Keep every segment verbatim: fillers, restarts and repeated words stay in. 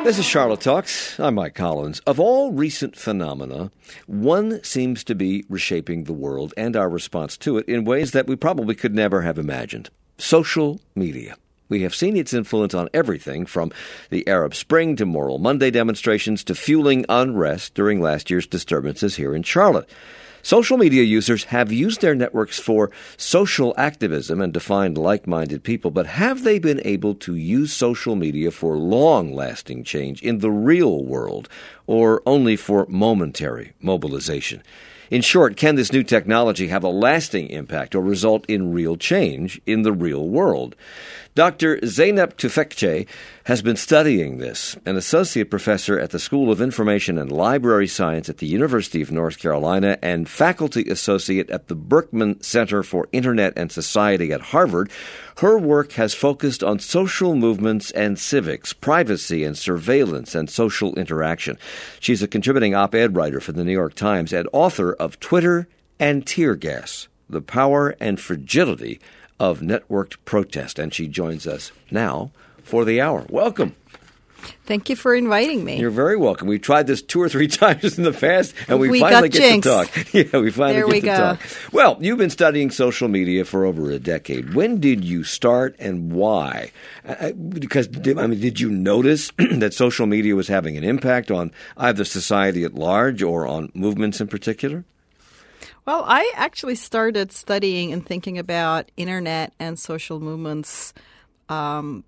This is Charlotte Talks. I'm Mike Collins. Of all recent phenomena, one seems to be reshaping the world and our response to it in ways that we probably could never have imagined. Social media. We have seen its influence on everything from the Arab Spring to Moral Monday demonstrations to fueling unrest during last year's disturbances here in Charlotte. Social media users have used their networks for social activism and to find like-minded people, but have they been able to use social media for long-lasting change in the real world, or only for momentary mobilization? In short, can this new technology have a lasting impact or result in real change in the real world? Doctor Zeynep Tufekci has been studying this, an associate professor at the School of Information and Library Science at the University of North Carolina and faculty associate at the Berkman Center for Internet and Society at Harvard. Her work has focused on social movements and civics, privacy and surveillance, and social interaction. She's a contributing op-ed writer for the New York Times and author of Twitter and Tear Gas, The Power and Fragility of Networked Protest. And she joins us now for the hour. Welcome. Thank you for inviting me. You're very welcome. We tried this two or three times in the past, and we, we finally got get jinx. to talk. Yeah, we finally there get we to go. talk. Well, you've been studying social media for over a decade. When did you start, and why? Uh, because I mean, did you notice that social media was having an impact on either society at large or on movements in particular? Well, I actually started studying and thinking about internet and social movements, um,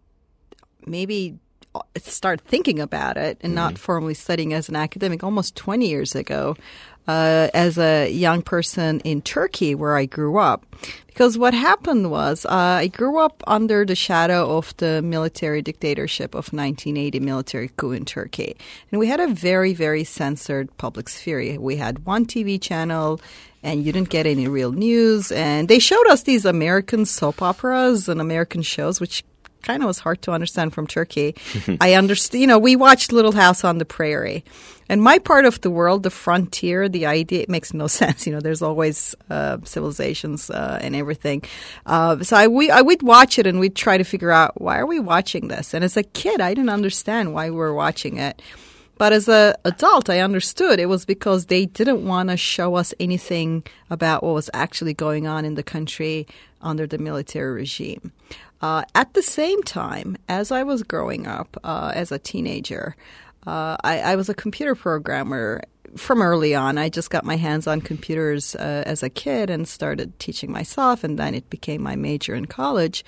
maybe start thinking about it and mm-hmm. not formally studying as an academic almost twenty years ago uh, as a young person in Turkey where I grew up. Because what happened was uh, I grew up under the shadow of the military dictatorship of nineteen eighty military coup in Turkey. And we had a very, very censored public sphere. We had one T V channel and you didn't get any real news. And they showed us these American soap operas and American shows, which kind of was hard to understand from Turkey. I understand, you know, we watched Little House on the Prairie. And my part of the world, the frontier, the idea, it makes no sense. You know, there's always uh, civilizations uh, and everything. Uh, so I, we, I would watch it and we'd try to figure out, why are we watching this? And as a kid, I didn't understand why we were watching it. But as an adult, I understood it was because they didn't want to show us anything about what was actually going on in the country under the military regime. Uh, at the same time, as I was growing up uh, as a teenager, uh, I, I was a computer programmer from early on. I just got my hands on computers uh, as a kid and started teaching myself, and then it became my major in college.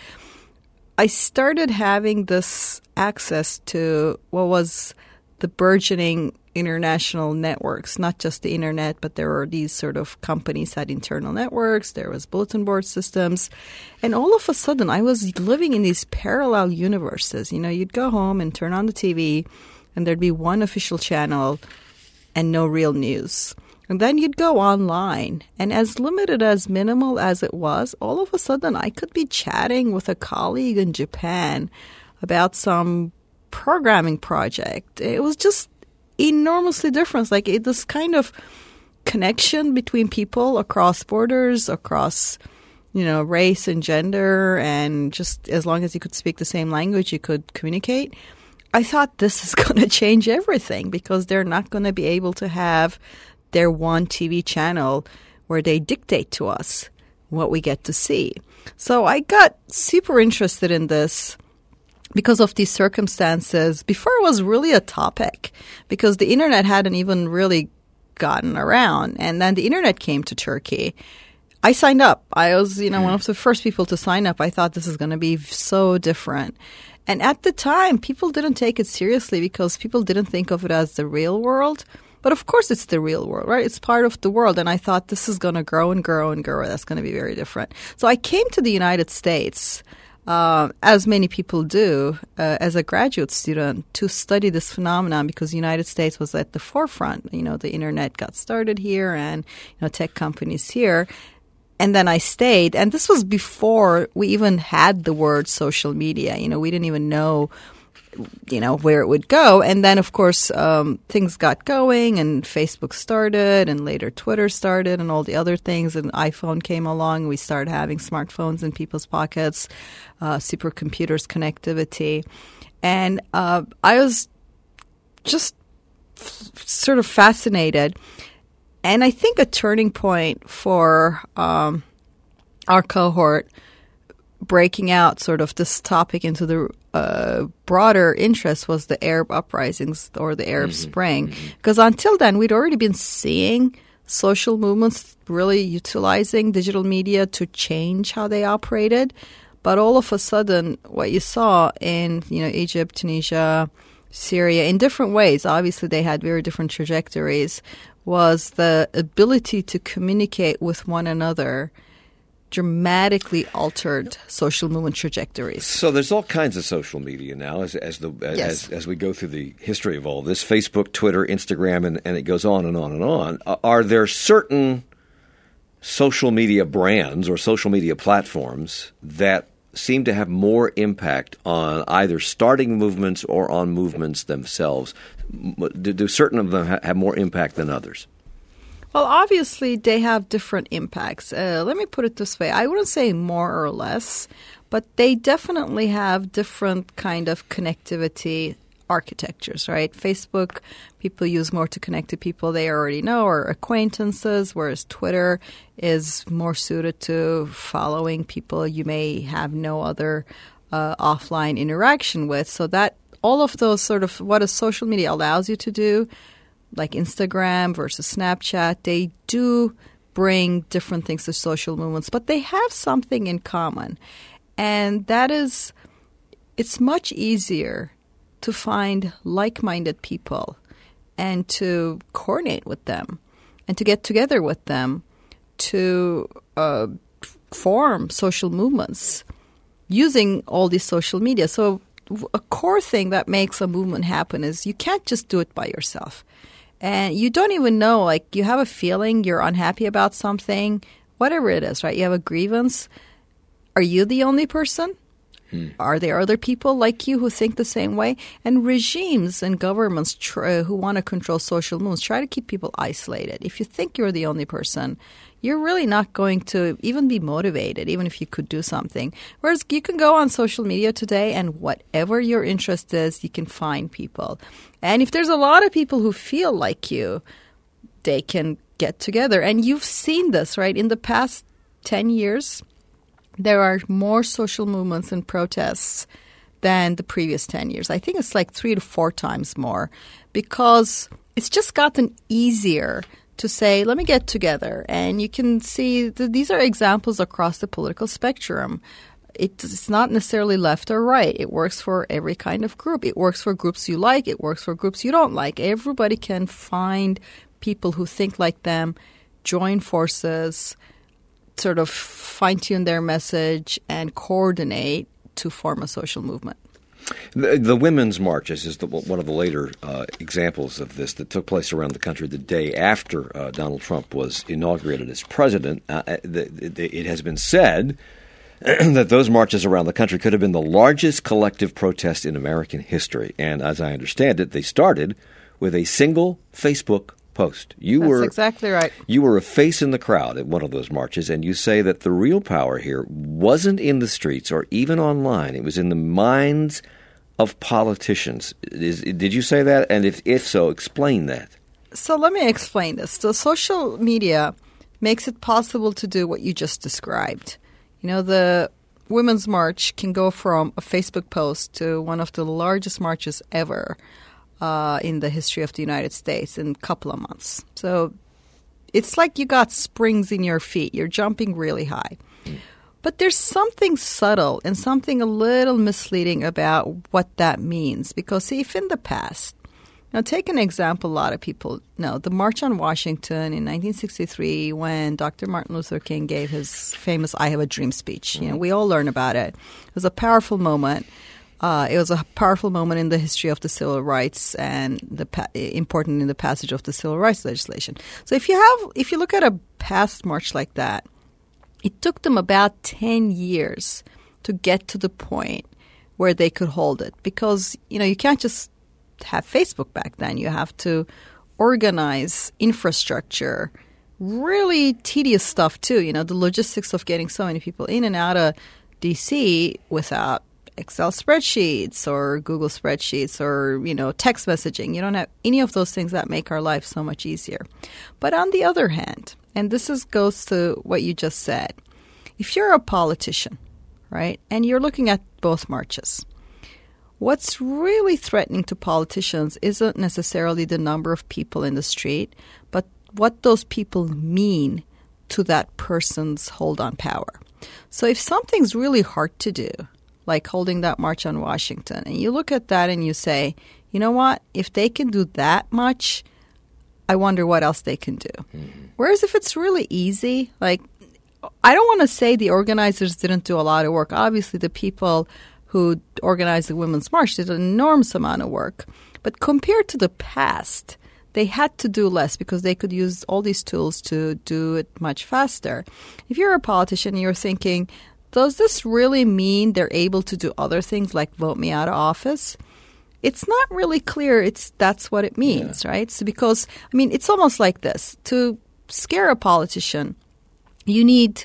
I started having this access to what was the burgeoning international networks, not just the internet, but there were these sort of companies had internal networks. There was bulletin board systems. And all of a sudden, I was living in these parallel universes. You know, you'd go home and turn on the T V, and there'd be one official channel and no real news. And then you'd go online. And as limited, as minimal as it was, all of a sudden, I could be chatting with a colleague in Japan about some programming project. It was just enormously different. Like it, this kind of connection between people across borders, across, you know, race and gender, and just as long as you could speak the same language, you could communicate. I thought this is going to change everything because they're not going to be able to have their one T V channel where they dictate to us what we get to see. So I got super interested in this because of these circumstances before it was really a topic, because the internet hadn't even really gotten around. And then the internet came to Turkey. I signed up. I was, you know, one of the first people to sign up. I thought this is going to be so different. And at the time, people didn't take it seriously because people didn't think of it as the real world. But of course it's the real world, right? It's part of the world. And I thought this is going to grow and grow and grow. That's going to be very different. So I came to the United States, Uh, as many people do, uh, as a graduate student, to study this phenomenon because the United States was at the forefront. You know, the internet got started here and, you know, tech companies here. And then I stayed. And this was before we even had the word social media. You know, we didn't even know you know, where it would go. And then, of course, um, things got going and Facebook started and later Twitter started and all the other things. And iPhone came along. We started having smartphones in people's pockets, uh, supercomputers, connectivity. And uh, I was just f- sort of fascinated. And I think a turning point for um, our cohort breaking out sort of this topic into the uh, broader interest was the Arab uprisings or the Arab Mm-hmm. Spring. Mm-hmm. Because until then, we'd already been seeing social movements really utilizing digital media to change how they operated. But all of a sudden, what you saw in, you know, Egypt, Tunisia, Syria, in different ways, obviously they had very different trajectories, was the ability to communicate with one another dramatically altered social movement trajectories. So there's all kinds of social media now as as the as, Yes. as we go through the history of all this, Facebook, Twitter, Instagram, and, and it goes on and on and on. Uh, Are there certain social media brands or social media platforms that seem to have more impact on either starting movements or on movements themselves? M- Do, do certain of them ha- have more impact than others? Well, obviously, they have different impacts. Uh, let me put it this way. I wouldn't say more or less, but they definitely have different kind of connectivity architectures, right? Facebook, people use more to connect to people they already know or acquaintances, whereas Twitter is more suited to following people you may have no other uh, offline interaction with. So that all of those sort of what a social media allows you to do, like Instagram versus Snapchat, they do bring different things to social movements, but they have something in common. And that is, it's much easier to find like-minded people and to coordinate with them and to get together with them to uh, form social movements using all these social media. So a core thing that makes a movement happen is you can't just do it by yourself. And you don't even know, like, you have a feeling you're unhappy about something, whatever it is, right? You have a grievance. Are you the only person? Hmm. Are there other people like you who think the same way? And regimes and governments tr- who want to control social movements try to keep people isolated. If you think you're the only person, you're really not going to even be motivated, even if you could do something. Whereas you can go on social media today and whatever your interest is, you can find people. And if there's a lot of people who feel like you, they can get together. And you've seen this, right? In the past ten years, there are more social movements and protests than the previous ten years. I think it's like three to four times more because it's just gotten easier to say, let me get together. And you can see that these are examples across the political spectrum. It's not necessarily left or right. It works for every kind of group. It works for groups you like. It works for groups you don't like. Everybody can find people who think like them, join forces, sort of fine-tune their message, and coordinate to form a social movement. The, the Women's Marches is the, one of the later uh, examples of this that took place around the country the day after uh, Donald Trump was inaugurated as president. Uh, the, the, it has been said that those marches around the country could have been the largest collective protest in American history. And as I understand it, they started with a single Facebook post. You That's were exactly right. You were a face in the crowd at one of those marches, and you say that the real power here wasn't in the streets or even online. It was in the minds of politicians. Is, did you say that? And if, if so, explain that. So let me explain this. So social media makes it possible to do what you just described. You know, the Women's March can go from a Facebook post to one of the largest marches ever uh, in the history of the United States in a couple of months. So it's like you got springs in your feet. You're jumping really high. Mm. But there's something subtle and something a little misleading about what that means. Because, see, if in the past, now take an example a lot of people know, the March on Washington in nineteen sixty-three when Doctor Martin Luther King gave his famous I Have a Dream speech. Mm-hmm. You know, we all learn about it. It was a powerful moment. Uh, it was a powerful moment in the history of the civil rights and the pa- important in the passage of the civil rights legislation. So if you have, if you look at a past march like that, it took them about ten years to get to the point where they could hold it because, you know, you can't just have Facebook back then. You have to organize infrastructure, really tedious stuff too. You know, the logistics of getting so many people in and out of D C without Excel spreadsheets or Google spreadsheets or, you know, text messaging. You don't have any of those things that make our life so much easier. But on the other hand, and this is goes to what you just said, if you're a politician, right, and you're looking at both marches, what's really threatening to politicians isn't necessarily the number of people in the street, but what those people mean to that person's hold on power. So if something's really hard to do, like holding that march on Washington, and you look at that and you say, you know what, if they can do that much, I wonder what else they can do. Mm-hmm. Whereas if it's really easy, like, I don't want to say the organizers didn't do a lot of work. Obviously, the people who organized the Women's March did an enormous amount of work. But compared to the past, they had to do less because they could use all these tools to do it much faster. If you're a politician and you're thinking, does this really mean they're able to do other things like vote me out of office? It's not really clear it's that's what it means, yeah. right? So because, I mean, it's almost like this. To scare a politician, you need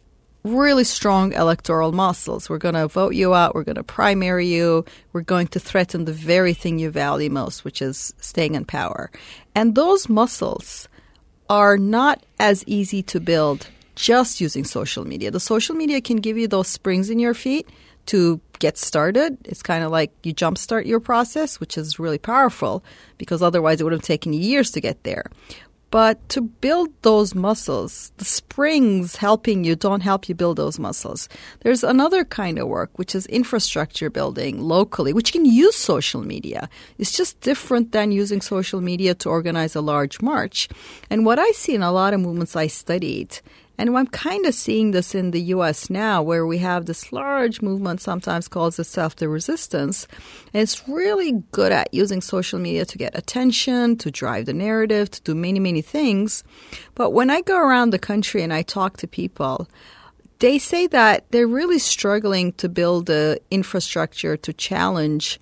really strong electoral muscles. We're going to vote you out. We're going to primary you. We're going to threaten the very thing you value most, which is staying in power. And those muscles are not as easy to build just using social media. The social media can give you those springs in your feet to get started. It's kind of like you jumpstart your process, which is really powerful because otherwise it would have taken years to get there. But to build those muscles, the springs helping you don't help you build those muscles. There's another kind of work, which is infrastructure building locally, which can use social media. It's just different than using social media to organize a large march. And what I see in a lot of movements I studied, and I'm kind of seeing this in the U S now, where we have this large movement sometimes calls itself the resistance. And it's really good at using social media to get attention, to drive the narrative, to do many, many things. But when I go around the country and I talk to people, they say that they're really struggling to build the infrastructure to challenge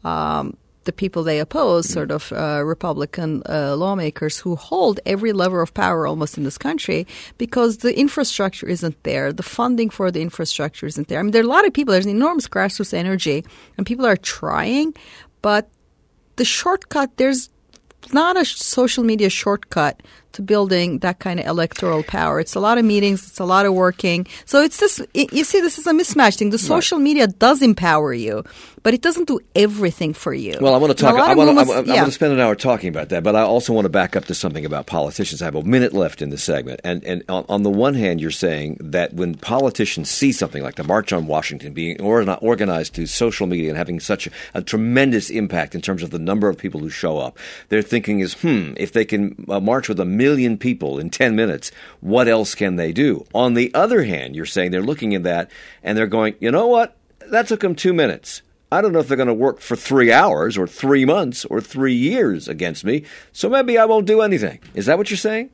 um the people they oppose, sort of uh, Republican uh, lawmakers who hold every lever of power almost in this country because the infrastructure isn't there. The funding for the infrastructure isn't there. I mean, there are a lot of people. There's enormous grassroots energy, and people are trying, but the shortcut, there's not a social media shortcut to building that kind of electoral power. It's a lot of meetings. It's a lot of working. So it's this, you see, this is a mismatch thing. The social right. media does empower you, but it doesn't do everything for you. Well, I want to talk, I want, moments, I, I, yeah. I want to spend an hour talking about that, but I also want to back up to something about politicians. I have a minute left in this segment. And, and on, on the one hand, you're saying that when politicians see something like the March on Washington being organized through social media and having such a, a tremendous impact in terms of the number of people who show up, their thinking is, hmm, if they can uh, march with a million people in ten minutes, what else can they do? On the other hand, you're saying they're looking at that and they're going, you know what? That took them two minutes. I don't know if they're going to work for three hours or three months or three years against me, so maybe I won't do anything. Is that what you're saying?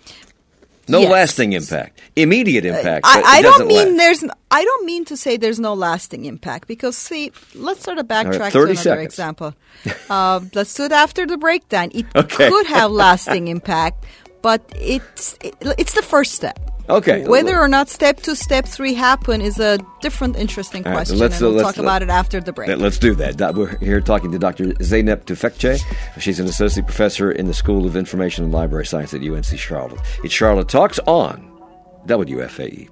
No yes. lasting impact. Immediate impact. I, but I it don't mean last. there's. I don't mean to say there's no lasting impact because see, let's sort of backtrack right, to another seconds. example. uh, let's do it after the breakdown. It okay. could have lasting impact, but it's it, it's the first step. Okay. Whether or not step two, step three happen is a different, interesting All question, right, so and we'll let's, talk about it after the break. Let's do that. We're here talking to Doctor Zeynep Tufekci. She's an associate professor in the School of Information and Library Science at U N C Charlotte. It's Charlotte Talks on W F A E.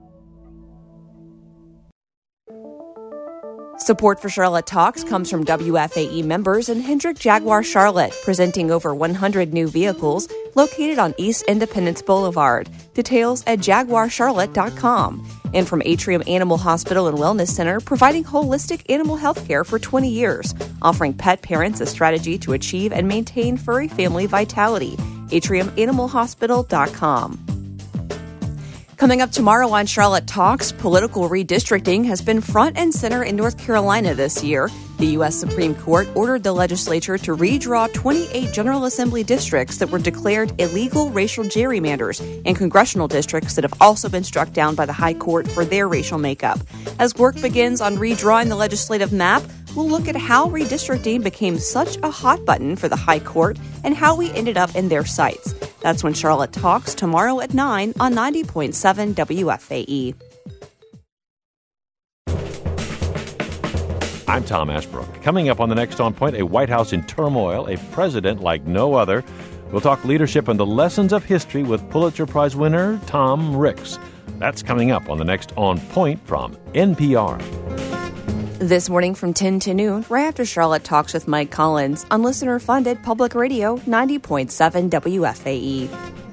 Support for Charlotte Talks comes from W F A E members and Hendrick Jaguar Charlotte, presenting over one hundred new vehicles located on East Independence Boulevard. Details at jaguar charlotte dot com. And from Atrium Animal Hospital and Wellness Center, providing holistic animal health care for twenty years, offering pet parents a strategy to achieve and maintain furry family vitality. atrium animal hospital dot com. Coming up tomorrow on Charlotte Talks, political redistricting has been front and center in North Carolina this year. The U S Supreme Court ordered the legislature to redraw twenty-eight General Assembly districts that were declared illegal racial gerrymanders and congressional districts that have also been struck down by the High Court for their racial makeup. As work begins on redrawing the legislative map, we'll look at how redistricting became such a hot button for the High Court and how we ended up in their sights. That's when Charlotte Talks tomorrow at nine on ninety point seven W F A E. I'm Tom Ashbrook. Coming up on the next On Point, a White House in turmoil, a president like no other. We'll talk leadership and the lessons of history with Pulitzer Prize winner Tom Ricks. That's coming up on the next On Point from N P R. This morning from ten to noon, right after Charlotte talks with Mike Collins on listener-funded Public Radio ninety point seven W F A E.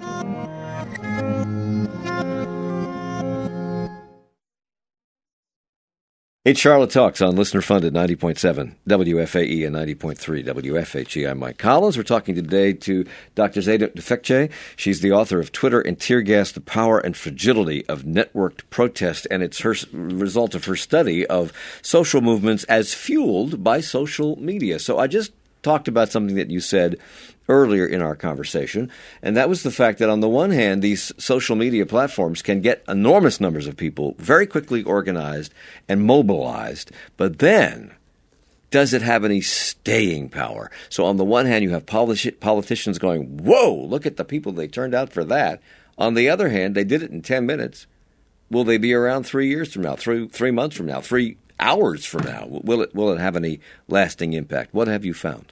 It's Charlotte Talks on listener-funded ninety point seven W F A E and ninety point three W F H E. I'm Mike Collins. We're talking today to Doctor Zeta Defekci. She's the author of Twitter and Tear Gas, The Power and Fragility of Networked Protest, and it's her result of her study of social movements as fueled by social media. So I just talked about something that you said earlier in our conversation, and that was the fact that on the one hand, these social media platforms can get enormous numbers of people very quickly organized and mobilized, but then does it have any staying power? So on the one hand, you have politi- politicians going, whoa, look at the people they turned out for that. On the other hand, they did it in ten minutes. Will they be around three years from now, three, three months from now, three hours from now? Will it, will it have any lasting impact? What have you found?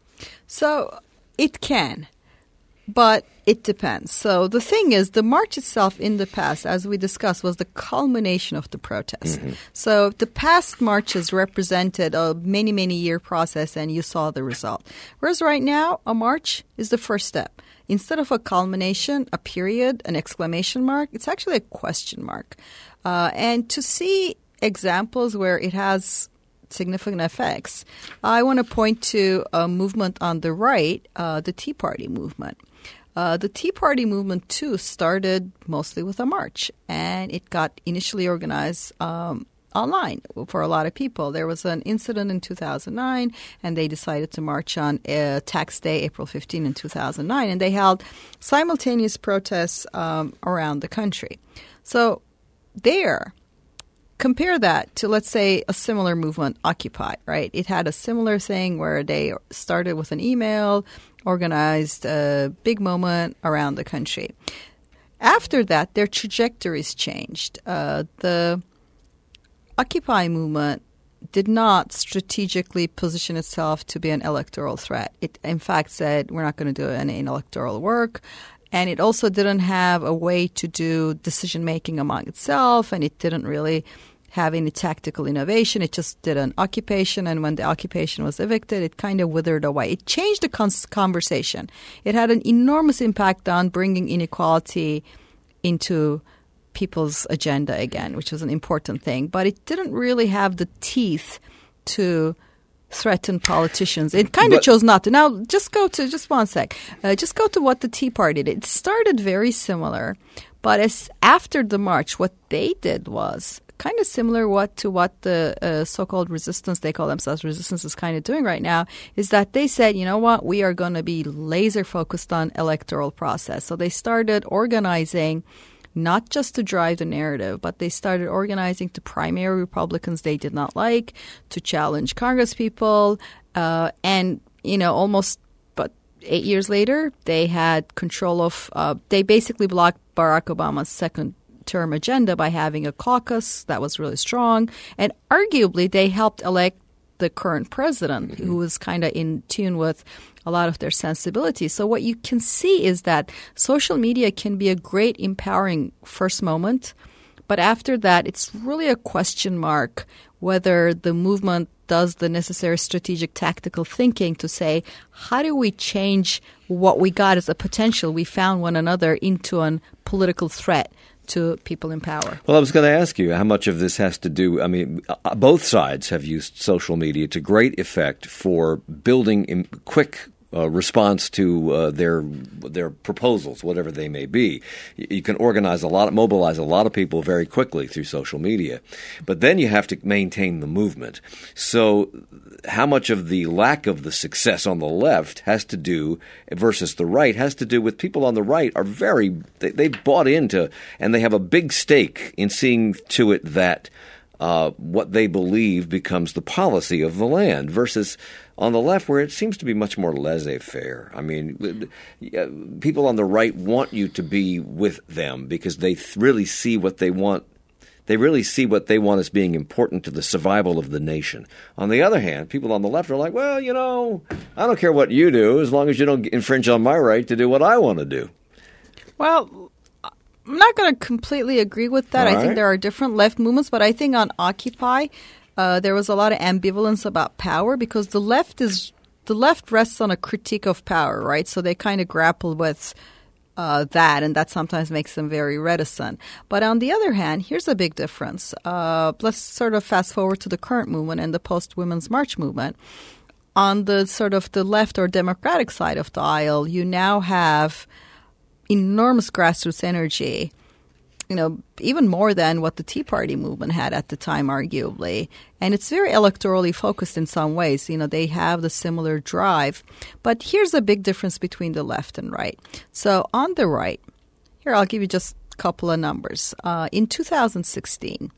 So it can, but it depends. So the thing is, the march itself in the past, as we discussed, was the culmination of the protest. Mm-hmm. So the past marches represented a many, many year process, and you saw the result. Whereas right now, a march is the first step. Instead of a culmination, a period, an exclamation mark, it's actually a question mark. Uh, and to see examples where it has significant effects, I want to point to a movement on the right, uh, the Tea Party movement. Uh, the Tea Party movement, too, started mostly with a march, and it got initially organized um, online for a lot of people. There was an incident in two thousand nine, and they decided to march on uh, Tax Day, April fifteenth in two thousand nine, and they held simultaneous protests um, around the country. So there, compare that to, let's say, a similar movement, Occupy, right? It had a similar thing where they started with an email, organized a big moment around the country. After that, their trajectories changed. Uh, the Occupy movement did not strategically position itself to be an electoral threat. It, in fact, said, we're not going to do any electoral work. And it also didn't have a way to do decision-making among itself, and it didn't really have any tactical innovation. It just did an occupation, and when the occupation was evicted, it kind of withered away. It changed the cons- conversation. It had an enormous impact on bringing inequality into people's agenda again, which was an important thing. But it didn't really have the teeth to threaten politicians. It kind of chose not to. Now, just go to, just one sec, uh, just go to what the Tea Party did. It started very similar, but as after the march, what they did was kind of similar what to what the uh, so-called resistance, they call themselves resistance, is kind of doing right now, is that they said, you know what, we are going to be laser focused on electoral process. So they started organizing not just to drive the narrative, but they started organizing to primary Republicans they did not like, to challenge Congress people, uh, and, you know, almost but eight years later, they had control of, uh, they basically blocked Barack Obama's second term agenda by having a caucus that was really strong, and arguably they helped elect the current president, mm-hmm. who was kind of in tune with a lot of their sensibilities. So what you can see is that social media can be a great empowering first moment, but after that, it's really a question mark whether the movement does the necessary strategic tactical thinking to say, how do we change what we got as a potential we found one another into a political threat to people in power? Well, I was going to ask you how much of this has to do, I mean, both sides have used social media to great effect for building quick uh, response to uh, their their proposals, whatever they may be. You can organize a lot, mobilize a lot of people very quickly through social media, but then you have to maintain the movement. So how much of the lack of the success on the left has to do versus the right has to do with people on the right are very, they, they bought into and they have a big stake in seeing to it that uh, what they believe becomes the policy of the land versus on the left where it seems to be much more laissez-faire. I mean, people on the right want you to be with them because they really see what they want. They really see what they want as being important to the survival of the nation. On the other hand, people on the left are like, well, you know, I don't care what you do as long as you don't infringe on my right to do what I want to do. Well, I'm not going to completely agree with that. All I right. think there are different left movements, but I think on Occupy, uh, there was a lot of ambivalence about power because the left is the left rests on a critique of power, right? So they kind of grapple with uh, that, and that sometimes makes them very reticent. But on the other hand, here's a big difference. Uh, let's sort of fast forward to the current movement and the post-Women's March movement. On the sort of the left or Democratic side of the aisle, you now have enormous grassroots energy, you know, even more than what the Tea Party movement had at the time, arguably. And it's very electorally focused in some ways. You know, they have the similar drive. But here's a big difference between the left and right. So on the right, here, I'll give you just a couple of numbers. Uh, in two thousand sixteen,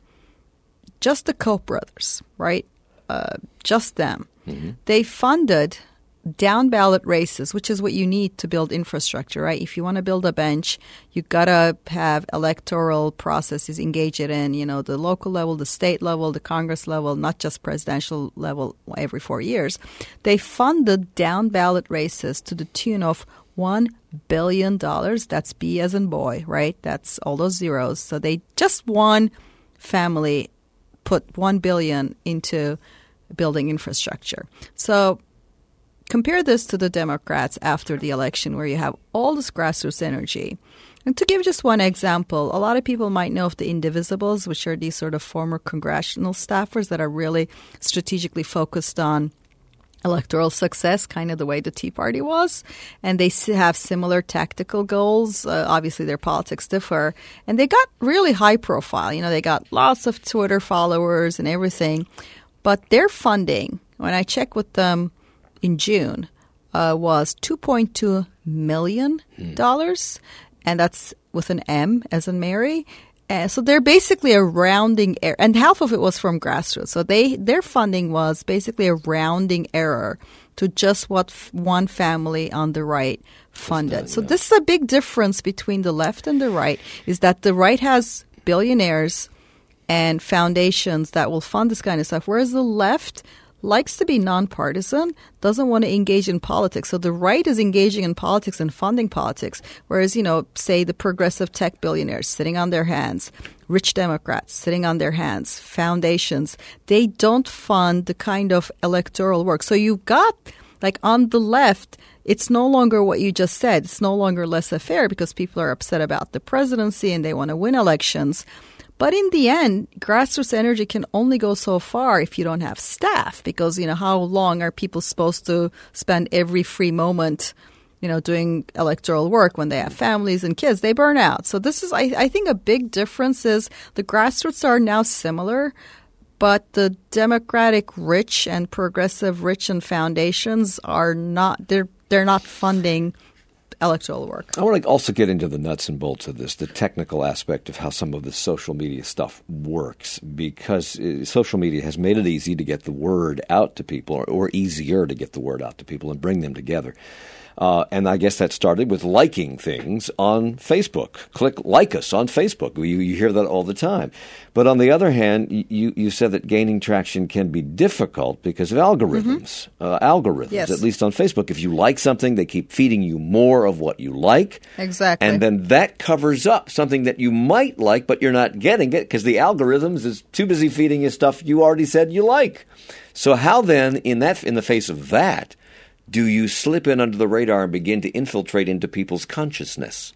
just the Koch brothers, right, uh, just them, mm-hmm. they funded down ballot races, which is what you need to build infrastructure, right? If you want to build a bench, you got to have electoral processes engaged in, you know, the local level, the state level, the Congress level, not just presidential level every four years. They funded down ballot races to the tune of one billion dollars. That's B as in boy, right? That's all those zeros. So they just one family put one billion dollars into building infrastructure. So compare this to the Democrats after the election where you have all this grassroots energy. And to give just one example, a lot of people might know of the Indivisibles, which are these sort of former congressional staffers that are really strategically focused on electoral success, kind of the way the Tea Party was. And they have similar tactical goals. Uh, obviously, their politics differ. And they got really high profile. You know, they got lots of Twitter followers and everything. But their funding, when I check with them, in June, uh, was two point two million dollars, hmm. and that's with an M as in Mary. Uh, so they're basically a rounding error, and half of it was from grassroots. So they their funding was basically a rounding error to just what f- one family on the right funded. Done, so yeah. This is a big difference between the left and the right, is that the right has billionaires and foundations that will fund this kind of stuff, whereas the left likes to be nonpartisan, doesn't want to engage in politics. So the right is engaging in politics and funding politics, whereas, you know, say the progressive tech billionaires sitting on their hands, rich Democrats sitting on their hands, foundations, they don't fund the kind of electoral work. So you've got, like on the left, it's no longer what you just said. It's no longer laissez-faire because people are upset about the presidency and they want to win elections. But in the end, grassroots energy can only go so far if you don't have staff because, you know, how long are people supposed to spend every free moment, you know, doing electoral work when they have families and kids? They burn out. So this is, I, I think, a big difference is the grassroots are now similar, but the Democratic rich and progressive rich and foundations are not, they're they're not funding electoral work. I want to also get into the nuts and bolts of this, the technical aspect of how some of the social media stuff works, because uh, social media has made it easy to get the word out to people, or, or easier to get the word out to people and bring them together. Uh, and I guess that started with liking things on Facebook. Click like us on Facebook. You, you hear that all the time. But on the other hand, you, you said that gaining traction can be difficult because of algorithms. Mm-hmm. Uh, algorithms, yes. At least on Facebook. If you like something, they keep feeding you more of what you like. Exactly. And then that covers up something that you might like, but you're not getting it because the algorithms is too busy feeding you stuff you already said you like. So how then, in that in the face of that, do you slip in under the radar and begin to infiltrate into people's consciousness?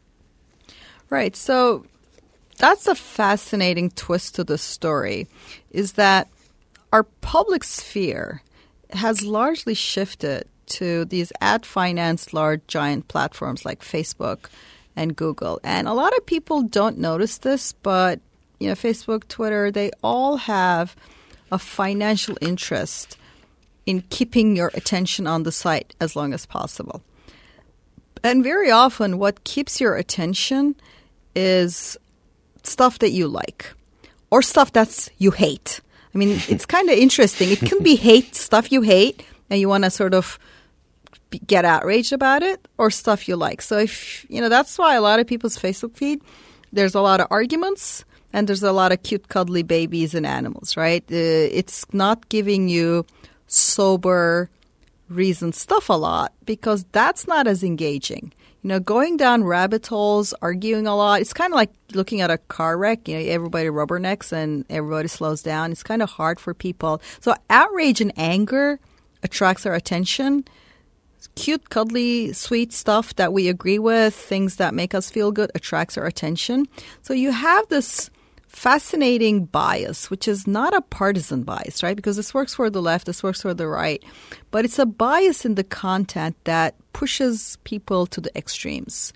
Right. So that's a fascinating twist to the story, is that our public sphere has largely shifted to these ad-financed large giant platforms like Facebook and Google. And a lot of people don't notice this, but you know, Facebook, Twitter, they all have a financial interest in keeping your attention on the site as long as possible. And very often what keeps your attention is stuff that you like or stuff that's you hate. I mean, it's kind of interesting. It can be hate, stuff you hate, and you want to sort of be, get outraged about it, or stuff you like. So if, you know, that's why a lot of people's Facebook feed, there's a lot of arguments. and there's a lot of cute, cuddly babies and animals, right? Uh, it's not giving you sober, reasoned stuff a lot because that's not as engaging. You know, going down rabbit holes, arguing a lot, it's kind of like looking at a car wreck. You know, everybody rubbernecks and everybody slows down. It's kind of hard for people. So outrage and anger attracts our attention. Cute, cuddly, sweet stuff that we agree with, things that make us feel good, attracts our attention. So you have this fascinating bias, which is not a partisan bias, right? Because this works for the left, this works for the right. But it's a bias in the content that pushes people to the extremes.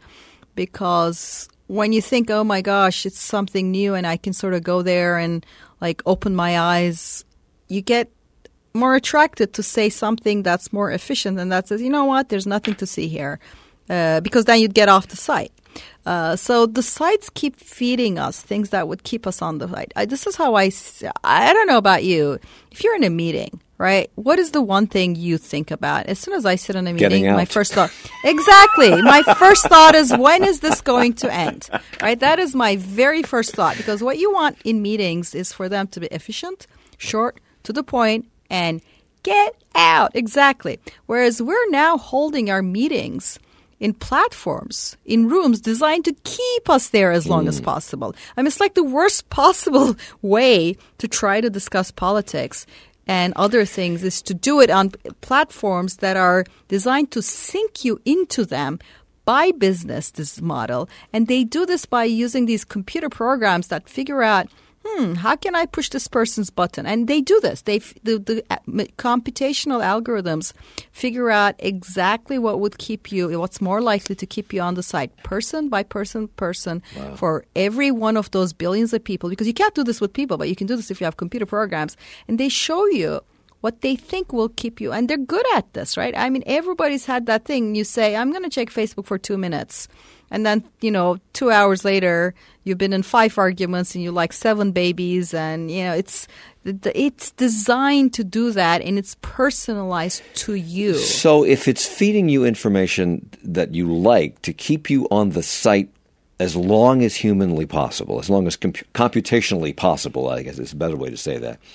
Because when you think, oh my gosh, it's something new and I can sort of go there and like open my eyes, you get more attracted to say something that's more efficient and that says, you know what, there's nothing to see here. Uh, because then you'd get off the site. Uh, so the sites keep feeding us things that would keep us on the site. I, this is how I, I don't know about you. If you're in a meeting, right, what is the one thing you think about? As soon as I sit in a meeting, my first thought, exactly. My first thought is, when is this going to end? Right? That is my very first thought, because what you want in meetings is for them to be efficient, short, to the point, and get out. Exactly. Whereas we're now holding our meetings in platforms, in rooms designed to keep us there as long mm. as possible. I mean, it's like the worst possible way to try to discuss politics and other things is to do it on platforms that are designed to sink you into them by business, this model. And they do this by using these computer programs that figure out, hmm, how can I push this person's button? And they do this. They the, the computational algorithms figure out exactly what would keep you, what's more likely to keep you on the site, person by person, person, wow. for every one of those billions of people. Because you can't do this with people, but you can do this if you have computer programs. And they show you what they think will keep you. And they're good at this, right? I mean, everybody's had that thing. You say, I'm going to check Facebook for two minutes. And then, you know, two hours later, you've been in five arguments and you like seven babies. And, you know, it's it's designed to do that, and it's personalized to you. So if it's feeding you information that you like to keep you on the site as long as humanly possible, as long as comp- computationally possible, I guess is a better way to say that,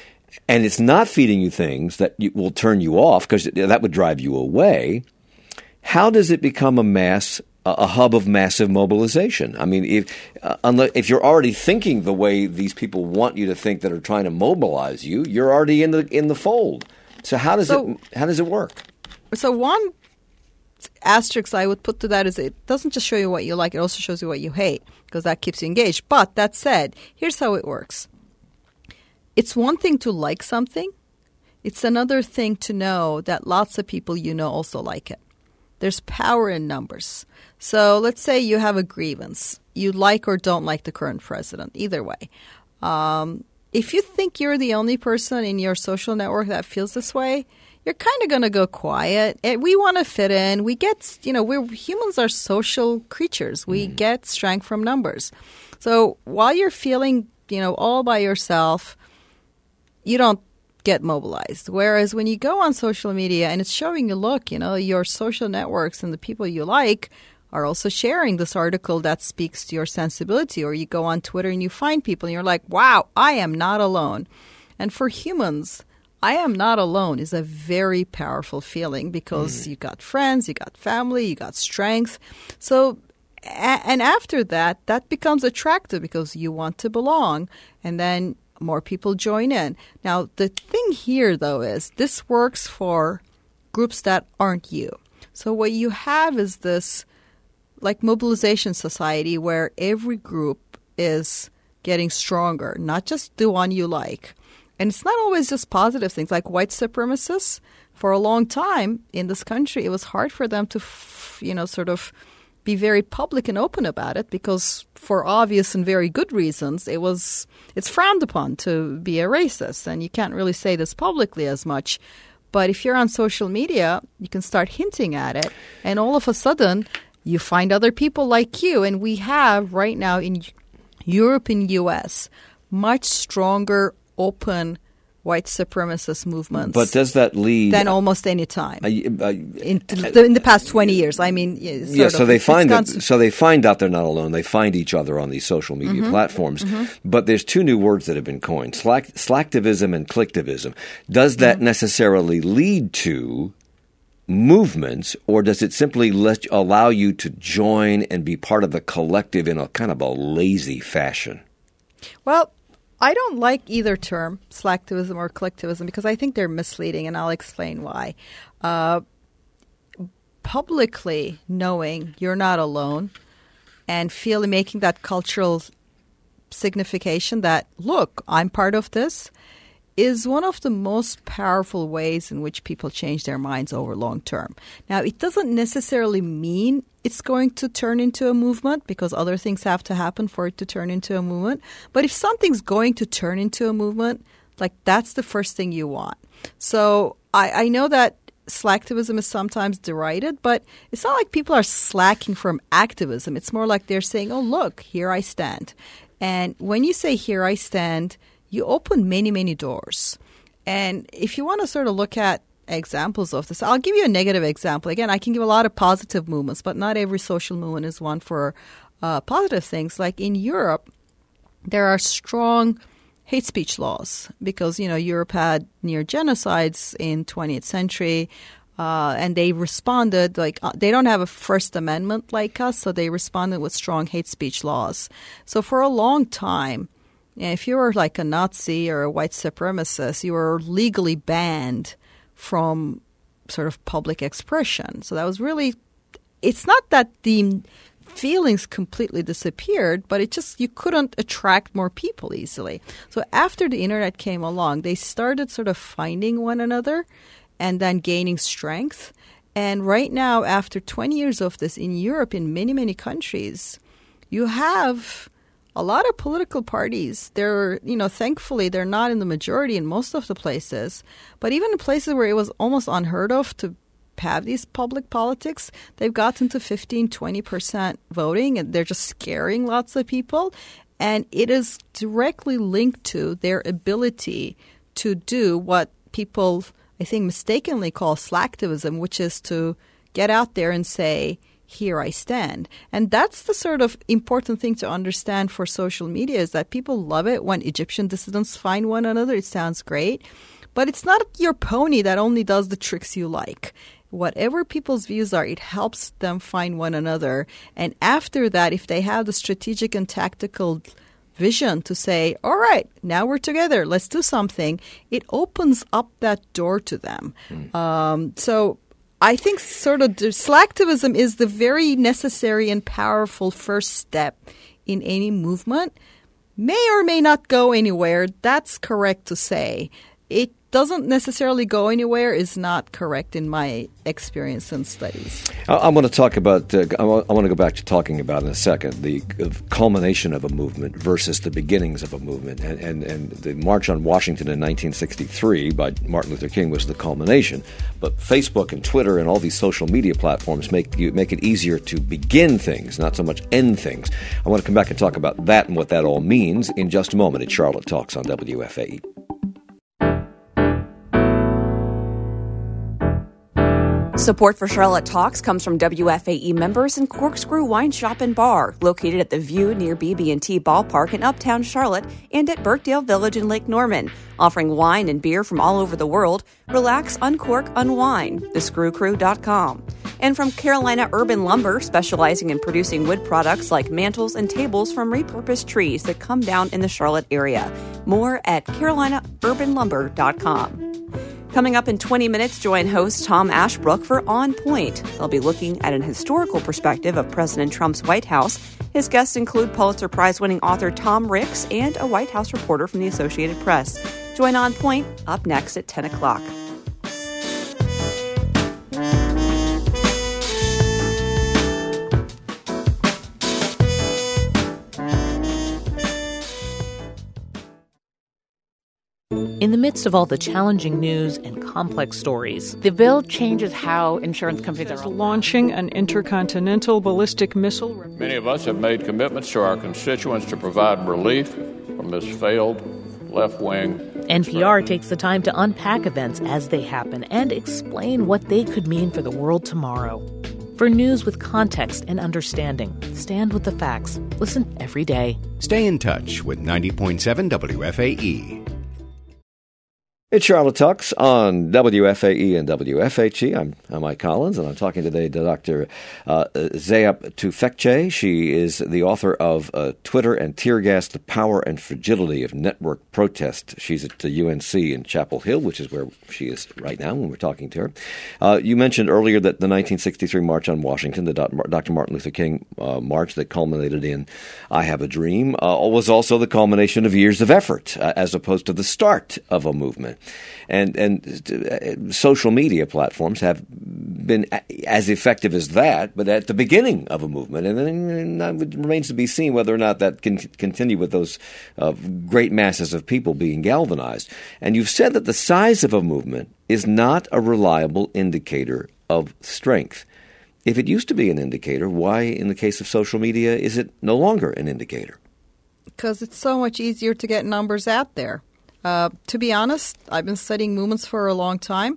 and it's not feeding you things that you, will turn you off because that would drive you away, how does it become a mass a hub of massive mobilization? I mean, if uh, unless, if you're already thinking the way these people want you to think that are trying to mobilize you, you're already in the in the fold. So how does so, it how does it work? So one asterisk I would put to that is it doesn't just show you what you like; it also shows you what you hate, because that keeps you engaged. But that said, here's how it works. It's one thing to like something. It's another thing to know that lots of people you know also like it. There's power in numbers. So let's say you have a grievance. You like or don't like the current president, either way. Um, if you think you're the only person in your social network that feels this way, you're kind of going to go quiet. We want to fit in. We get, you know, we're humans are social creatures. We mm. get strength from numbers. So while you're feeling, you know, all by yourself, you don't get mobilized. Whereas when you go on social media and it's showing you, look, you know, your social networks and the people you like are also sharing this article that speaks to your sensibility, or you go on Twitter and you find people and you're like, wow, I am not alone. And for humans, I am not alone is a very powerful feeling because mm. you got friends, you got family, you got strength. So, and after that, that becomes attractive because you want to belong. And then more people join in. Now, the thing here, though, is this works for groups that aren't you. So what you have is this like mobilization society where every group is getting stronger, not just the one you like. And it's not always just positive things like white supremacists. For a long time in this country, it was hard for them to, f- you know, sort of be very public and open about it because for obvious and very good reasons, it was it's frowned upon to be a racist. And you can't really say this publicly as much. But if you're on social media, you can start hinting at it. And all of a sudden, you find other people like you. And we have right now in Europe and U S much stronger, open white supremacist movements. But does that lead than almost any time uh, uh, in, in the past twenty years? I mean, yeah. So of, they find that, constant. so they find out they're not alone. They find each other on these social media mm-hmm. platforms. Mm-hmm. But there's two new words that have been coined: Slack, slacktivism and clicktivism. Does that mm-hmm. necessarily lead to movements, or does it simply let allow you to join and be part of the collective in a kind of a lazy fashion? Well, I don't like either term, slacktivism or collectivism, because I think they're misleading, and I'll explain why. Uh, publicly knowing you're not alone and feeling making that cultural signification that, look, I'm part of this, is one of the most powerful ways in which people change their minds over long term. Now, it doesn't necessarily mean it's going to turn into a movement, because other things have to happen for it to turn into a movement. But if something's going to turn into a movement, like that's the first thing you want. So I, I know that slacktivism is sometimes derided, but it's not like people are slacking from activism. It's more like they're saying, oh, look, here I stand. And when you say here I stand, you open many, many doors. And if you want to sort of look at examples of this, I'll give you a negative example. Again, I can give a lot of positive movements, but not every social movement is one for uh, positive things. Like in Europe, there are strong hate speech laws because, you know, Europe had near genocides in twentieth century. Uh, and they responded, like, uh, they don't have a First Amendment like us, so they responded with strong hate speech laws. So for a long time, if you were like a Nazi or a white supremacist, you were legally banned from sort of public expression. So that was really, it's not that the feelings completely disappeared, but it just, you couldn't attract more people easily. So after the internet came along, they started sort of finding one another and then gaining strength. And right now, after twenty years of this in Europe, in many, many countries, you have a lot of political parties. They're, you know, thankfully, they're not in the majority in most of the places. But even in places where it was almost unheard of to have these public politics, they've gotten to fifteen, twenty percent voting, and they're just scaring lots of people. And it is directly linked to their ability to do what people, I think, mistakenly call slacktivism, which is to get out there and say, here I stand. And that's the sort of important thing to understand for social media, is that people love it when Egyptian dissidents find one another. It sounds great. But it's not your pony that only does the tricks you like. Whatever people's views are, it helps them find one another. And after that, if they have the strategic and tactical vision to say, all right, now we're together, let's do something, it opens up that door to them. Mm. Um, so I think sort of slacktivism is the very necessary and powerful first step in any movement. May or may not go anywhere. That's correct to say. It doesn't necessarily go anywhere is not correct in my experience and studies. I want to talk about, uh, I want to go back to talking about in a second the culmination of a movement versus the beginnings of a movement. And, and, and the March on Washington in nineteen sixty-three by Martin Luther King was the culmination. But Facebook and Twitter and all these social media platforms make you make it easier to begin things, not so much end things. I want to come back and talk about that and what that all means in just a moment at Charlotte Talks on W F A E. Support for Charlotte Talks comes from W F A E members and Corkscrew Wine Shop and Bar, located at the View near B B and T Ballpark in Uptown Charlotte and at Birkdale Village in Lake Norman. Offering wine and beer from all over the world, relax, uncork, unwind. the screw crew dot com. And from Carolina Urban Lumber, specializing in producing wood products like mantels and tables from repurposed trees that come down in the Charlotte area. More at carolina urban lumber dot com. Coming up in twenty minutes, join host Tom Ashbrook for On Point. They'll be looking at an historical perspective of President Trump's White House. His guests include Pulitzer Prize-winning author Tom Ricks and a White House reporter from the Associated Press. Join On Point up next at ten o'clock. In the midst of all the challenging news and complex stories, the bill changes how insurance companies are launching an intercontinental ballistic missile. Many of us have made commitments to our constituents to provide relief from this failed left-wing N P R takes the time to unpack events as they happen and explain what they could mean for the world tomorrow. For news with context and understanding, stand with the facts. Listen every day. Stay in touch with ninety point seven W F A E. It's Charlotte Talks on W F A E and W F H E. I'm, I'm Mike Collins, and I'm talking today to Doctor Uh, Zeynep Tufekci. She is the author of uh, Twitter and Tear Gas, The Power and Fragility of Network Protest. She's at the U N C in Chapel Hill, which is where she is right now when we're talking to her. Uh, you mentioned earlier that the nineteen sixty-three March on Washington, the Doctor Martin Luther King uh, march that culminated in I Have a Dream, uh, was also the culmination of years of effort, uh, as opposed to the start of a movement. And and social media platforms have been as effective as that, but at the beginning of a movement. And then it remains to be seen whether or not that can continue with those uh, great masses of people being galvanized. And you've said that the size of a movement is not a reliable indicator of strength. If it used to be an indicator, why, in the case of social media, is it no longer an indicator? Because it's so much easier to get numbers out there. Uh, to be honest, I've been studying movements for a long time,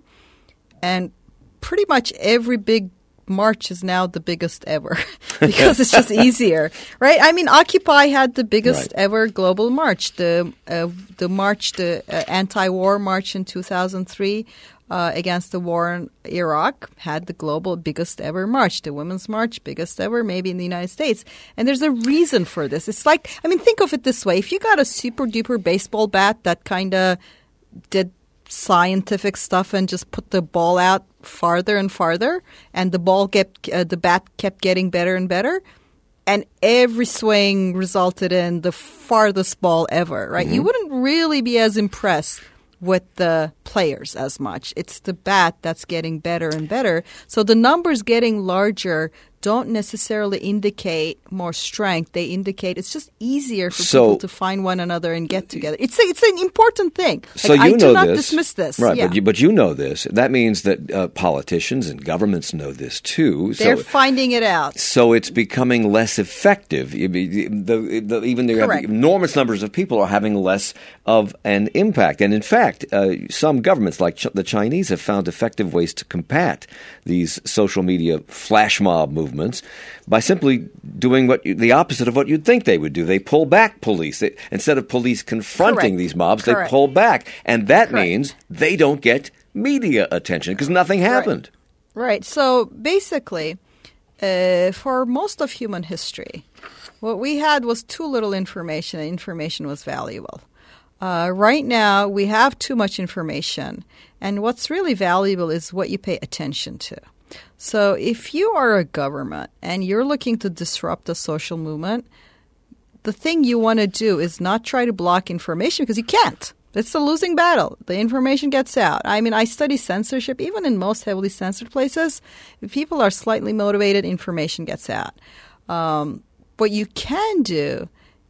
and pretty much every big march is now the biggest ever because it's just easier, right? I mean, Occupy had the biggest right. ever global march. The uh, the march, the uh, anti-war march in two thousand three uh, against the war in Iraq had the global biggest ever march. The Women's March, biggest ever, maybe in the United States. And there's a reason for this. It's like, I mean, think of it this way. If you got a super-duper baseball bat that kind of did scientific stuff and just put the ball out farther and farther, and the ball kept, uh, the bat kept getting better and better, and every swing resulted in the farthest ball ever, right? Mm-hmm. You wouldn't really be as impressed with the players as much. It's the bat that's getting better and better. So the numbers getting larger don't necessarily indicate more strength. They indicate it's just easier for so, people to find one another and get together. It's a, it's an important thing. Like, so you I know do not this. dismiss this. Right, yeah. but, you, but you know this. That means that uh, politicians and governments know this too. They're so, finding it out. So it's becoming less effective. The, the, the, even the enormous numbers of people are having less of an impact. And in fact, uh, some governments like Ch- the Chinese have found effective ways to combat these social media flash mob movements by simply doing what you, the opposite of what you'd think they would do. They pull back police. They, instead of police confronting Correct. these mobs, Correct. they pull back. And that Correct. means they don't get media attention because nothing happened. Right. right. So basically, uh, for most of human history, what we had was too little information, and information was valuable. Uh, right now, we have too much information, and what's really valuable is what you pay attention to. So if you are a government and you're looking to disrupt a social movement, the thing you want to do is not try to block information because you can't. It's a losing battle. The information gets out. I mean, I study censorship. Even in most heavily censored places, if people are slightly motivated, information gets out. Um, what you can do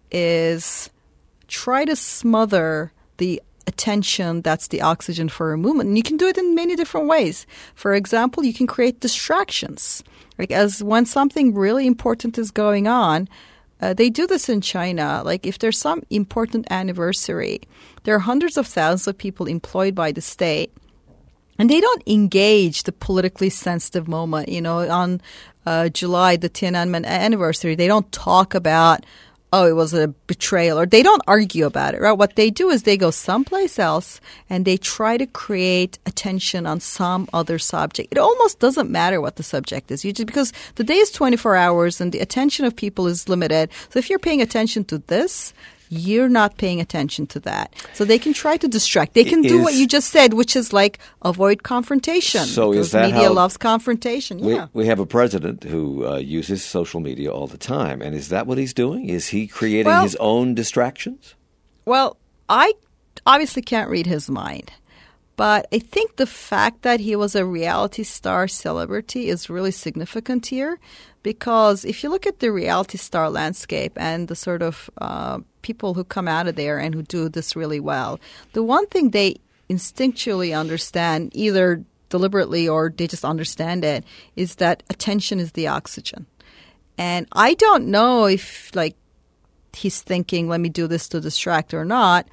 is try to smother the attention that's the oxygen for a movement. And you can do it in many different ways. For example, you can create distractions. Like as when something really important is going on, uh, they do this in China. Like if there's some important anniversary, there are hundreds of thousands of people employed by the state, and they don't engage the politically sensitive moment. You know, on uh, July, the Tiananmen anniversary, they don't talk about oh, it was a betrayal, or they don't argue about it, right? What they do is they go someplace else and they try to create attention on some other subject. It almost doesn't matter what the subject is, you just, because the day is twenty-four hours and the attention of people is limited. So if you're paying attention to this, you're not paying attention to that. So they can try to distract. They can is, do what you just said, which is like avoid confrontation. So because is that media how loves confrontation? We, yeah. we have a president who uh, uses social media all the time. And is that what he's doing? Is he creating well, his own distractions? Well, I obviously can't read his mind. But I think the fact that he was a reality star celebrity is really significant here, because if you look at the reality star landscape and the sort of uh, people who come out of there and who do this really well, the one thing they instinctually understand, either deliberately or they just understand it, is that attention is the oxygen. And I don't know if like he's thinking, let me do this to distract or not.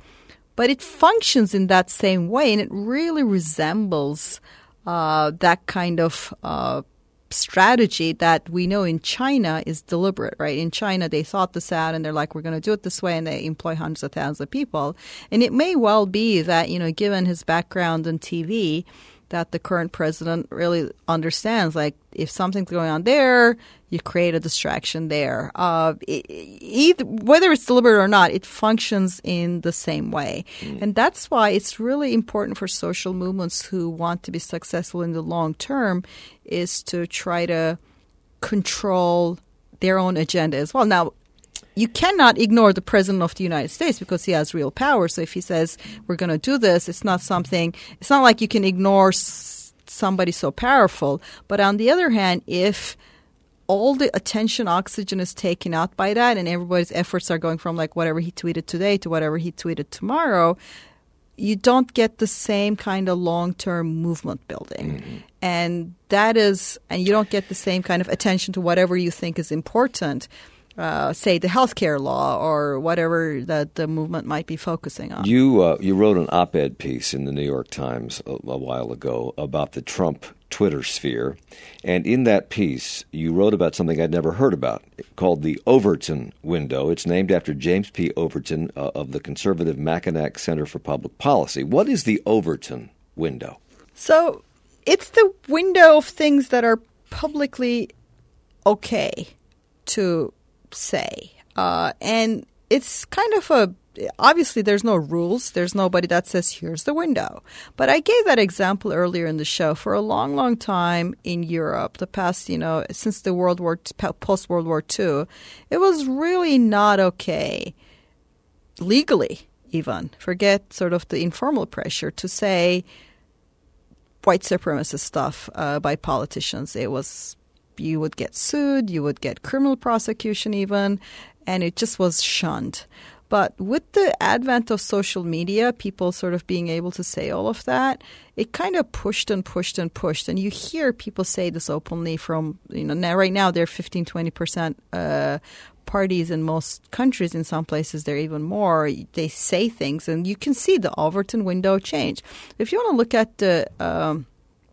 but it functions in that same way, and it really resembles uh, that kind of uh, strategy that we know in China is deliberate, right? In China, they thought this out, and they're like, we're going to do it this way, and they employ hundreds of thousands of people. And it may well be that, you know, given his background in T V, that the current president really understands, like, if something's going on there, you create a distraction there. Uh, it, either, whether it's deliberate or not, it functions in the same way. Mm. And that's why it's really important for social movements who want to be successful in the long term is to try to control their own agenda as well. Now, you cannot ignore the president of the United States because he has real power. So if he says we're going to do this, it's not something – it's not like you can ignore s- somebody so powerful. But on the other hand, if all the attention oxygen is taken out by that and everybody's efforts are going from like whatever he tweeted today to whatever he tweeted tomorrow, you don't get the same kind of long-term movement building. Mm-hmm. And that is – and you don't get the same kind of attention to whatever you think is important. Uh, say the healthcare law or whatever that the movement might be focusing on. You uh, you wrote an op-ed piece in the New York Times a, a while ago about the Trump Twitter sphere, and in that piece you wrote about something I'd never heard about called the Overton window. It's named after James P. Overton uh, of the conservative Mackinac Center for Public Policy. What is the Overton window? So it's the window of things that are publicly okay to say. Uh, and it's kind of a – obviously there's no rules. There's nobody that says here's the window. But I gave that example earlier in the show. For a long, long time in Europe, the past, you know, since the World War – post-World War Two, it was really not okay legally even. Forget sort of the informal pressure to say white supremacist stuff uh, by politicians. It was – you would get sued, you would get criminal prosecution even, and it just was shunned. But with the advent of social media, people sort of being able to say all of that, it kind of pushed and pushed and pushed. And you hear people say this openly from, you know, now right now they're fifteen, twenty percent uh, parties in most countries. In some places they're even more. They say things, and you can see the Overton window change. If you want to look at the um,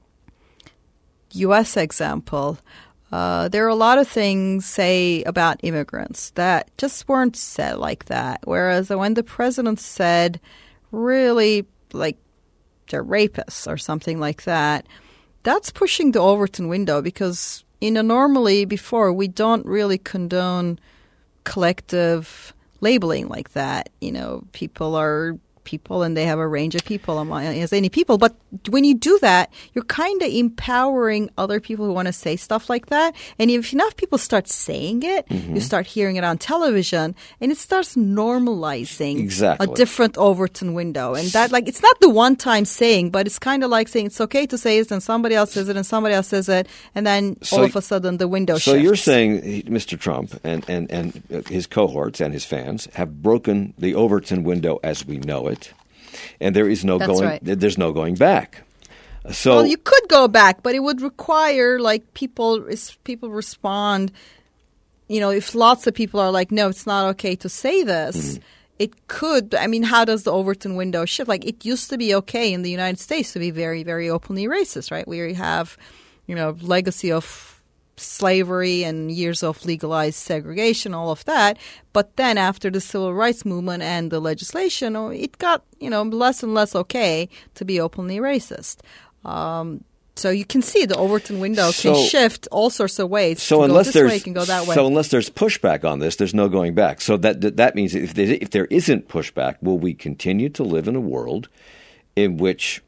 U S example, Uh, there are a lot of things, say, about immigrants that just weren't said like that. Whereas when the president said really like they're rapists or something like that, that's pushing the Overton window because, you know, normally before we don't really condone collective labeling like that. You know, people are people and they have a range of people as any people. But when you do that, you're kind of empowering other people who want to say stuff like that. And if enough people start saying it, mm-hmm. you start hearing it on television, and it starts normalizing exactly. a different Overton window. And that, like, it's not the one-time saying, but it's kind of like saying it's okay to say it, and somebody else says it, and somebody else says it, and then so, all of a sudden the window so shifts. So you're saying Mister Trump and, and, and his cohorts and his fans have broken the Overton window as we know it. And there is no That's going. right. There's no going back. So well, you could go back, but it would require like people. People respond. You know, if lots of people are like, "No, it's not okay to say this," mm-hmm. it could. I mean, how does the Overton window shift? Like, it used to be okay in the United States to be very, very openly racist, right? We have, you know, legacy of slavery and years of legalized segregation, all of that. But then after the civil rights movement and the legislation, it got, you know, less and less okay to be openly racist. Um, so you can see the Overton window so, can shift all sorts of ways. So it can unless go this there's way, it can go that way. So unless there's pushback on this, there's no going back. So that that means if there, if there isn't pushback, will we continue to live in a world in which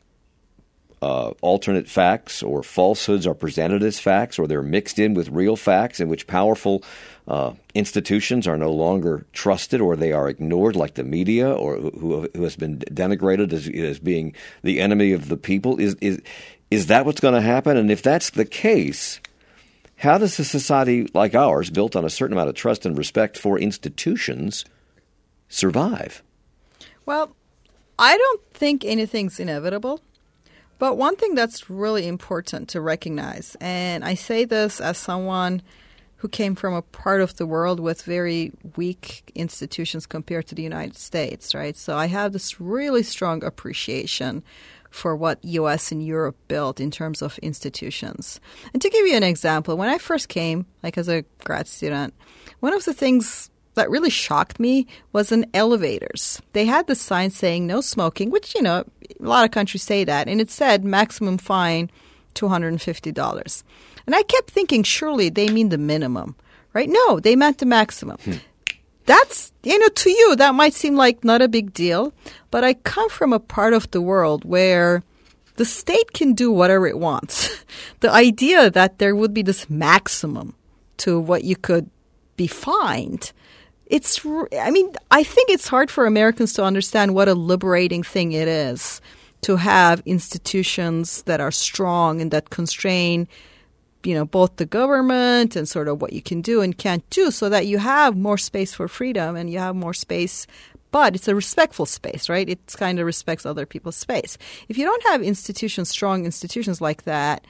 Uh, alternate facts or falsehoods are presented as facts, or they're mixed in with real facts, in which powerful uh, institutions are no longer trusted, or they are ignored, like the media, or who, who has been denigrated as, as being the enemy of the people? Is is is that what's going to happen? And if that's the case, how does a society like ours, built on a certain amount of trust and respect for institutions, survive? Well, I don't think anything's inevitable. But one thing that's really important to recognize, and I say this as someone who came from a part of the world with very weak institutions compared to the United States, right? So I have this really strong appreciation for what U S and Europe built in terms of institutions. And to give you an example, when I first came, like as a grad student, one of the things that really shocked me was in elevators. They had the sign saying no smoking, which, you know, a lot of countries say that, and it said maximum fine two hundred fifty dollars. And I kept thinking, surely they mean the minimum, right? No, they meant the maximum. Hmm. That's, you know, to you, that might seem like not a big deal, but I come from a part of the world where the state can do whatever it wants. The idea that there would be this maximum to what you could be fined, it's, I mean, I think it's hard for Americans to understand what a liberating thing it is to have institutions that are strong and that constrain, you know, both the government and sort of what you can do and can't do, so that you have more space for freedom and you have more space, but it's a respectful space, right? It kind of respects other people's space. If you don't have institutions, strong institutions like that,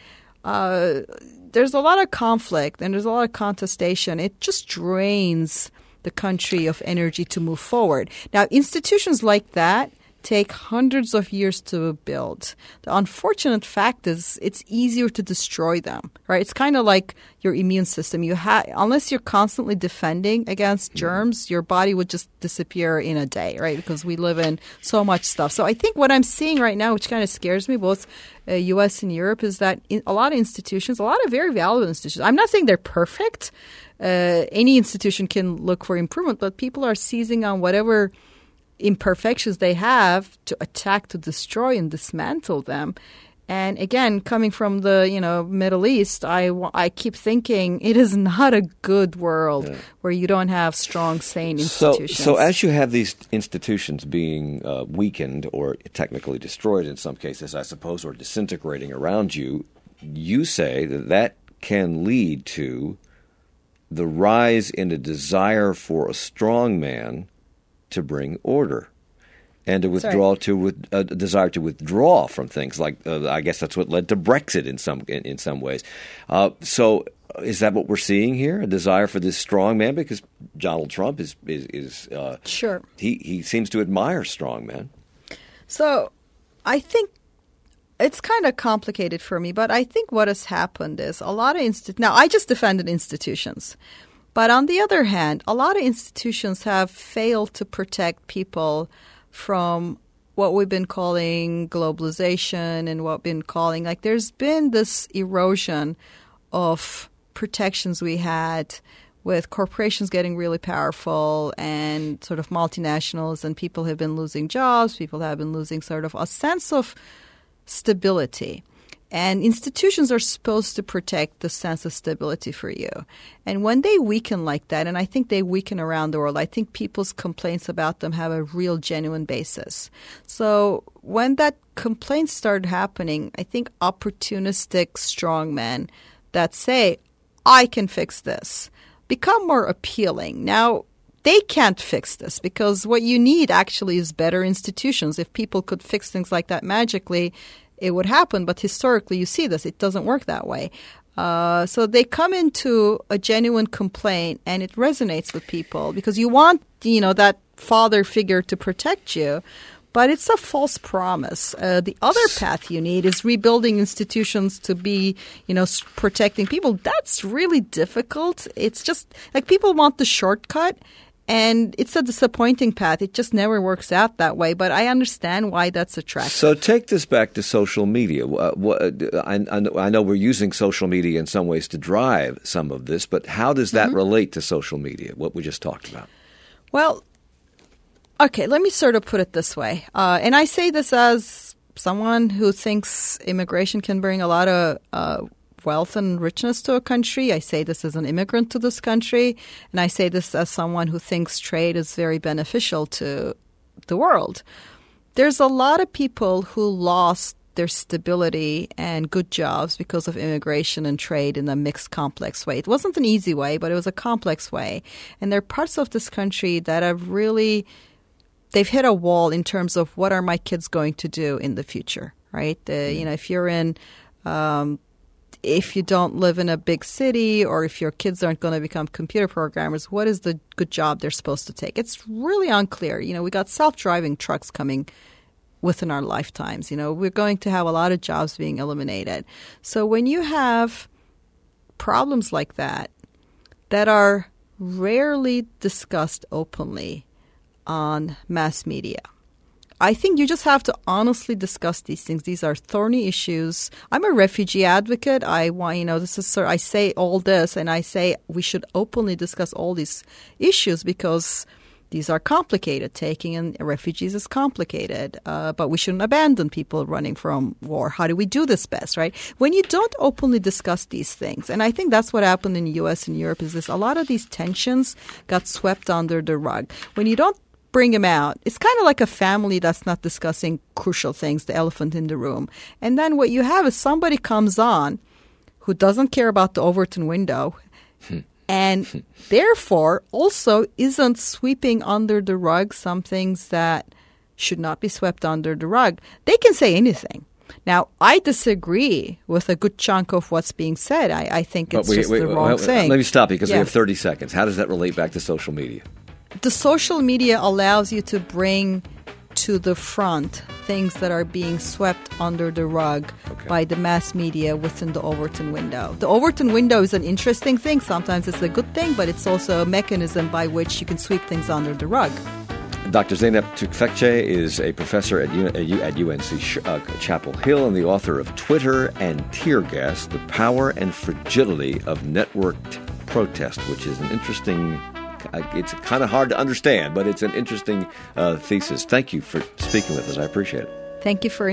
uh, there's a lot of conflict and there's a lot of contestation. It just drains the country of energy to move forward. Now, institutions like that take hundreds of years to build. The unfortunate fact is it's easier to destroy them, right? It's kind of like your immune system. You ha- unless you're constantly defending against germs, your body would just disappear in a day, right? Because we live in so much stuff. So I think what I'm seeing right now, which kind of scares me, both uh, U S and Europe, is that in a lot of institutions, a lot of very valuable institutions, I'm not saying they're perfect. Uh, any institution can look for improvement, but people are seizing on whatever imperfections they have to attack, to destroy, and dismantle them. And again, coming from the you know Middle East, I, I keep thinking it is not a good world yeah. where you don't have strong, sane institutions. So, so as you have these institutions being uh, weakened or technically destroyed in some cases, I suppose, or disintegrating around you, you say that that can lead to the rise in a desire for a strong man to bring order and to withdraw, Sorry. to with, a desire to withdraw from things like uh, I guess that's what led to Brexit in some in, in some ways. Uh, so is that what we're seeing here? A desire for this strong man, because Donald Trump is is, is uh, sure he he seems to admire strong men. So I think it's kind of complicated for me, but I think what has happened is a lot of insti- now I just defended institutions. But on the other hand, a lot of institutions have failed to protect people from what we've been calling globalization and what we've been calling, like there's been this erosion of protections we had with corporations getting really powerful and sort of multinationals, and people have been losing jobs, people have been losing sort of a sense of stability. And institutions are supposed to protect the sense of stability for you. And when they weaken like that, and I think they weaken around the world, I think people's complaints about them have a real genuine basis. So when that complaints started happening, I think opportunistic strongmen that say, I can fix this, become more appealing. Now, they can't fix this because what you need actually is better institutions. If people could fix things like that magically, it would happen, but historically you see this. It doesn't work that way. Uh, so they come into a genuine complaint, and it resonates with people because you want, you know, that father figure to protect you, but it's a false promise. Uh, the other path you need is rebuilding institutions to be, you know, protecting people. That's really difficult. It's just like people want the shortcut. And it's a disappointing path. It just never works out that way. But I understand why that's attractive. So take this back to social media. Uh, what, I, I know we're using social media in some ways to drive some of this, but how does that mm-hmm. relate to social media, what we just talked about? Well, okay, let me sort of put it this way. Uh, and I say this as someone who thinks immigration can bring a lot of uh, wealth and richness to a country. I say this as an immigrant to this country, and I say this as someone who thinks trade is very beneficial to the world. There's a lot of people who lost their stability and good jobs because of immigration and trade in a mixed, complex way. It wasn't an easy way, but it was a complex way. And there are parts of this country that have really, they've hit a wall in terms of what are my kids going to do in the future, right? Uh, you know, if you're in um, if you don't live in a big city or if your kids aren't going to become computer programmers, what is the good job they're supposed to take? It's really unclear. You know, we got self-driving trucks coming within our lifetimes. You know, we're going to have a lot of jobs being eliminated. So when you have problems like that, that are rarely discussed openly on mass media, I think you just have to honestly discuss these things. These are thorny issues. I'm a refugee advocate. I want, you know, this is, I say all this and I say we should openly discuss all these issues because these are complicated. Taking in refugees is complicated, uh, but we shouldn't abandon people running from war. How do we do this best, right? When you don't openly discuss these things, and I think that's what happened in the U S and Europe, is this: a lot of these tensions got swept under the rug. When you don't bring them out, it's kind of like a family that's not discussing crucial things, the elephant in the room. And then what you have is somebody comes on who doesn't care about the Overton window and therefore also isn't sweeping under the rug some things that should not be swept under the rug. They can say anything. Now, I disagree with a good chunk of what's being said. I, I think it's we, just we, the we, wrong well, thing. Let me stop you because Yeah. we have thirty seconds. How does that relate back to social media? The social media allows you to bring to the front things that are being swept under the rug Okay. by the mass media within the Overton window. The Overton window is an interesting thing. Sometimes it's a good thing, but it's also a mechanism by which you can sweep things under the rug. Doctor Zeynep Tufekci is a professor at, U- at U N C Sh- uh, Chapel Hill and the author of Twitter and Tear Gas, The Power and Fragility of Networked Protest, which is an interesting... It's kind of hard to understand, but it's an interesting uh, thesis. Thank you for speaking with us. I appreciate it. Thank you for